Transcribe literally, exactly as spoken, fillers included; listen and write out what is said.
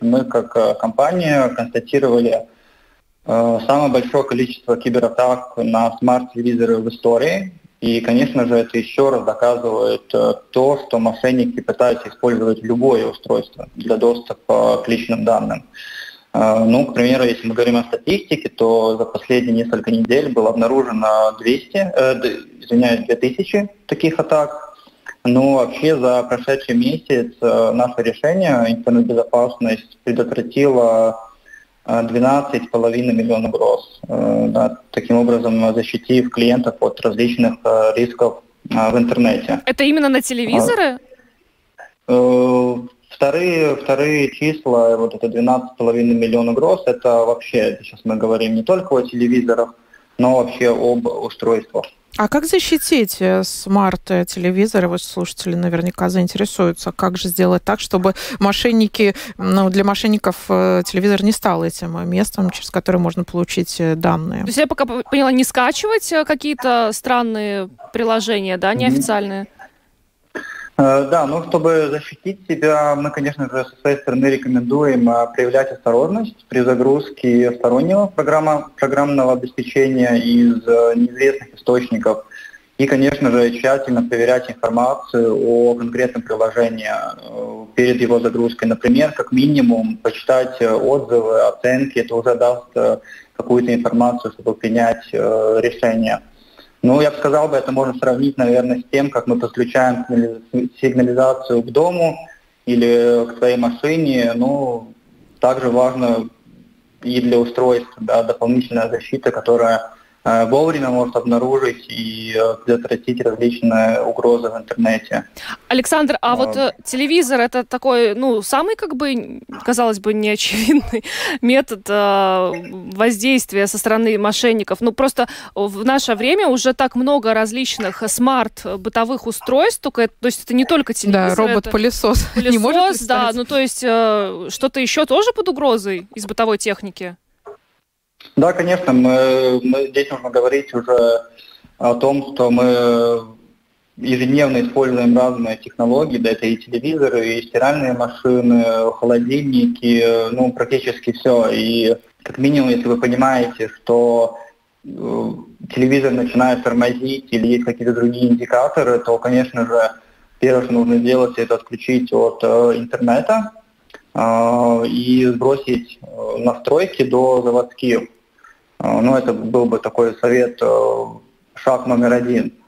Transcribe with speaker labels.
Speaker 1: мы как э, компания констатировали э, самое большое количество кибератак на смарт-телевизоры в истории. И, конечно же, это еще раз доказывает э, то, что мошенники пытаются использовать любое устройство для доступа к личным данным. Э, ну, к примеру, если мы говорим о статистике, то за последние несколько недель было обнаружено двести, э, извиняюсь, две тысячи таких атак. Но вообще за прошедший месяц э, наше решение интернет-безопасность предотвратило двенадцать с половиной миллионов угроз, э, да, таким образом защитив клиентов от различных э, рисков э, в интернете.
Speaker 2: Это именно на телевизоры?
Speaker 1: Э, вторые, вторые числа, вот это двенадцать с половиной миллионов угроз, это вообще, сейчас мы говорим не только о телевизорах, но вообще об устройствах.
Speaker 3: А как защитить смарт-телевизоры? Вот слушатели наверняка заинтересуются. Как же сделать так, чтобы мошенники, ну, для мошенников телевизор не стал этим местом, через которое можно получить данные?
Speaker 2: То есть я пока поняла, не скачивать какие-то странные приложения, да, неофициальные?
Speaker 1: Да, ну, чтобы защитить себя, мы, конечно же, со своей стороны рекомендуем проявлять осторожность при загрузке стороннего программа, программного обеспечения из неизвестных источников. И, конечно же, тщательно проверять информацию о конкретном приложении перед его загрузкой. Например, как минимум, почитать отзывы, оценки. Это уже даст какую-то информацию, чтобы принять решение. Ну, я бы сказал, бы, это можно сравнить, наверное, с тем, как мы подключаем сигнализацию к дому или к своей машине. Ну, также важно и для устройств, да, дополнительная защита, которая э, вовремя может обнаружить и э, предотвратить различные угрозы в интернете.
Speaker 2: Александр, а, а вот э, телевизор это такой, ну, самый, как бы, казалось бы, неочевидный метод э, воздействия со стороны мошенников. Ну, просто в наше время уже так много различных смарт-бытовых устройств, только, то есть это не только телевизор.
Speaker 3: Да, робот-пылесос.
Speaker 2: Пылесос, не может да, ну, то есть э, что-то еще тоже под угрозой из бытовой техники?
Speaker 1: Да, конечно, мы, мы, здесь нужно говорить уже о том, что мы ежедневно используем разные технологии, да, это и телевизоры, и стиральные машины, холодильники, ну, практически все. И как минимум, если вы понимаете, что э, телевизор начинает тормозить или есть какие-то другие индикаторы, то, конечно же, первое, что нужно сделать, это отключить от э, интернета э, и сбросить э, настройки до заводских. Э, ну, это был бы такой совет, э, шаг номер один.